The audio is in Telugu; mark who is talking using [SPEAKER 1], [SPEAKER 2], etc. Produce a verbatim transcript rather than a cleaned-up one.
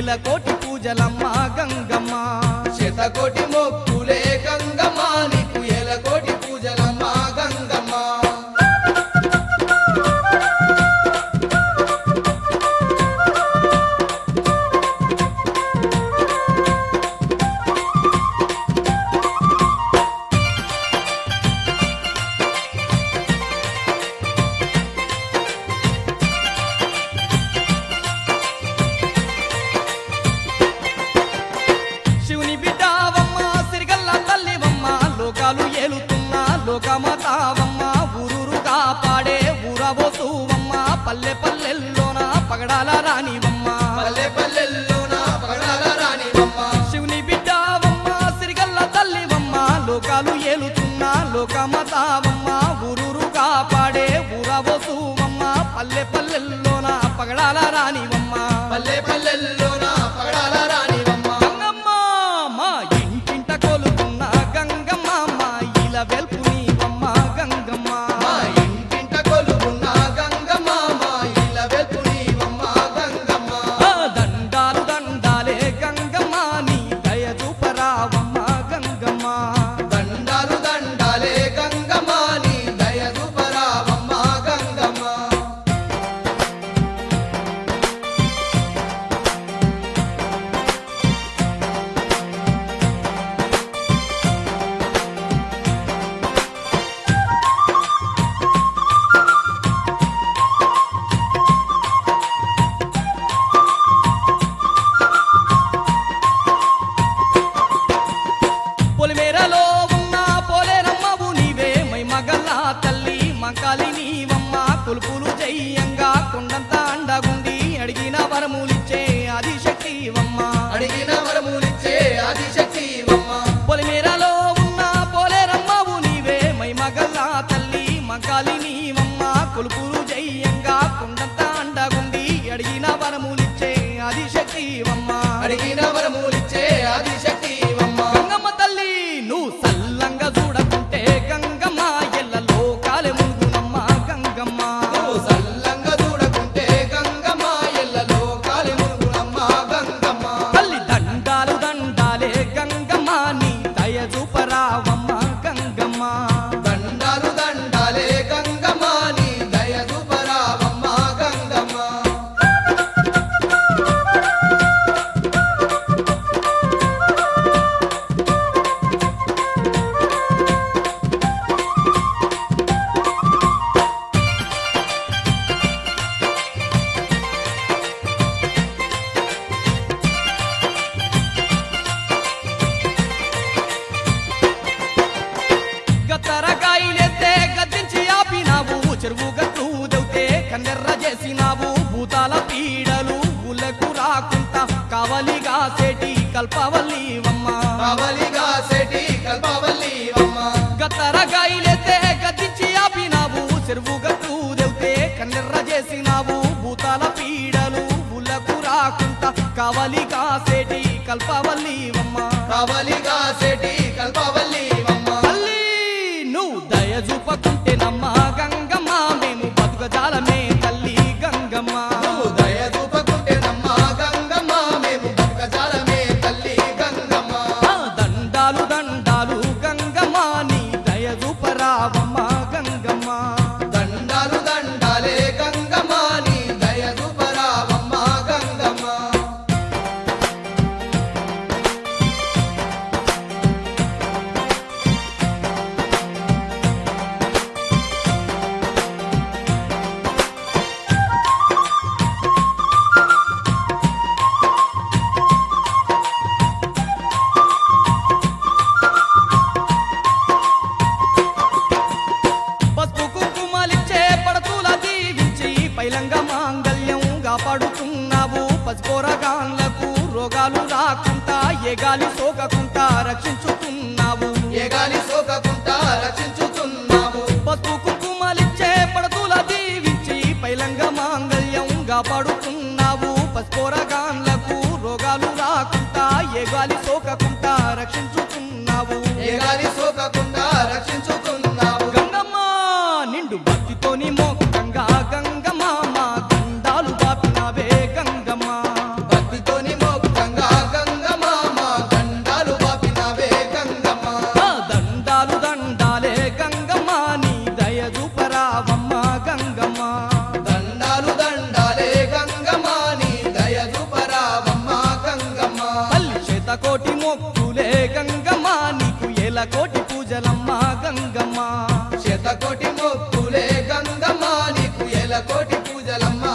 [SPEAKER 1] ఏల కోటి పూజలమ్మ గంగమ్మ
[SPEAKER 2] శతకోటి మొక్కులే గంగమ్మ నీకు ఏల కోటి పూజలమ్మ గంగమ్మ
[SPEAKER 1] శివుని బిడ్డావమ్మ సిరిగల్ల తల్లివమ్మ లోకాలు ఏలుతున్న లోకమాతావమ్మ ఊరూరు కాపాడే ఊరబోసువమ్మ పల్లె పల్లెల్లోన పగడాల రానివమ్మ
[SPEAKER 2] పల్లె పల్లెల్లోన పగడాల రానివమ్మ
[SPEAKER 1] శివుని బిడ్డావమ్మ సిరిగల్ల తల్లివమ్మ లోకాలు ఏలుతున్న లోకమాతావమ్మ ఊరూరు కాపాడే ఊరబోసువమ్మ పల్లె పల్లెల్లోన పగడాల రానివమ్మ
[SPEAKER 2] పల్లె పల్లెల్లోన పగడాల రానివమ్మ
[SPEAKER 1] గంగమ్మ మా ఇంటింట కొలుకున్న గంగమ్మ మా ఇల వెల్పు నీవమ్మ గంగమ్మ
[SPEAKER 2] మా ఇంటింట కొలువున్న గంగమ్మ మా ఇళ్ళ వెల్పు నీవమ్మ గంగమ్మ
[SPEAKER 1] ఆ దండాలు దండాలే గంగమ్మ నీ దయ చూపరావమ్మ గంగమ్మ
[SPEAKER 2] దండాలు దండాలే గంగమ్మ నీ దయ చూపరావమ్మ గంగమ్మ
[SPEAKER 1] పొలిమేరలో ఉన్న పోలేరమ్మవు నీవే మై మగల్లా తల్లి మంకాలి నీవమ్మ కొలుపులు జయ్యంగా కొండంత అండగుండి అడిగిన వరములిచ్చే ఆదిశక్తివమ్మ
[SPEAKER 2] అడిగిన వరములిచ్చే ఆదిశక్తివమ్మ
[SPEAKER 1] పొలిమేరలో ఉన్న పోలేరమ్మవు నీవే మై మగల్లా తల్లి మంకాలి నీవమ్మ కొలుపులు జయ్యంగా కొండంత అండగుండి అడిగిన వరములిచ్చే ఆదిశక్తివమ్మ
[SPEAKER 2] అడిగిన వరములిచ్చే ఆదిశక్తివమ్మ
[SPEAKER 1] గంగమ్మ తల్లి నువ్వు సల్లంగా చూడకుంటే గంగమ్మ ఎల్ల లోకాలే ముందునమ్మ గంగమ్మ
[SPEAKER 2] నువ్వు సల్లంగా చూడకుంటే గంగమ్మ ఎల్ల లోకాలే మునుగునమ్మ గంగమ్మ
[SPEAKER 1] తల్లి దండాలు దండాలే గంగమ్మ నీ దయ చూపరావమ్మ గంగమ్మ
[SPEAKER 2] దండాలు దండాలే గంగమ్మ నీ దయ చూపరావమ్మ గంగమ్మ
[SPEAKER 1] గత్తరకాయలెత్తే గద్దించి ఆపినావు చెరువు గట్టు దౌతే కన్నెర్ర చేసినావు భూతాల పీడలు ఊళ్ళకు రాకుంటా కావలిగా సేటి కల్పవల్లివమ్మ
[SPEAKER 2] కావలిగా సెటి కల్పవల్లివమ్మ
[SPEAKER 1] గత్తరకాయలెత్తే గద్దించి ఆపినావు చెరువు గట్టు దౌతే కన్నెర్ర చేసినావు భూతాల పీడలు ఊళ్ళకు రాకుంటా కావలిగా సేటి కల్పవల్లివమ్మ
[SPEAKER 2] కావలిగా సెటి కల్పవల్లివమ్మ
[SPEAKER 1] తల్లి నువ్వు దయ చూపకుంటే నమ్మ గంగమ్మ మేము బతుకజాలమే తల్లి గంగమ్మ
[SPEAKER 2] నువ్వు దయ చూపకుంటే నమ్మ గంగమ్మ మేము బతుకజాలమే తల్లి గంగమ్మ
[SPEAKER 1] ఆ దండాలు దండాలు గంగమ్మ నీ దయ చూపరావమ్మ గంగమ్మ
[SPEAKER 2] దండాలు దండాలే గంగమ్మ నీ దయ చూపరావమ్మ గంగమ్మ
[SPEAKER 1] పసుపు కుంకుమలిచ్చే పడతుల దీవించి పైలంగ మాంగళ్యం కాపాడుతున్నావు పసిపోరగాన్లకు రోగాలు రాకుండా ఏ గాలి సోకకుండా రక్షించుతున్నావు
[SPEAKER 2] ఏ గాలి సోకకుండా రక్షించుతున్నావు
[SPEAKER 1] పసుపు కుంకుమలిచ్చే పడతుల దీవించి పైలంగ మాంగళ్యం కాపాడుతున్నావు పసిపోరగాన్లకు రోగాలు రాకుండా ఏ గాలి సోకకుండా రక్షించుతున్నావు
[SPEAKER 2] ఏ గాలి సోకకుండా రక్షించుతున్నావు
[SPEAKER 1] గంగమ్మ నిండు భక్తితోని మోకంగా గంగమ్మ మా గండాలు బాపినావే గంగమ్మ
[SPEAKER 2] భక్తితోని మోక శతకోటి మొక్కులే గంగమ్మ నీకు ఎలకోటి పూజలమ్మ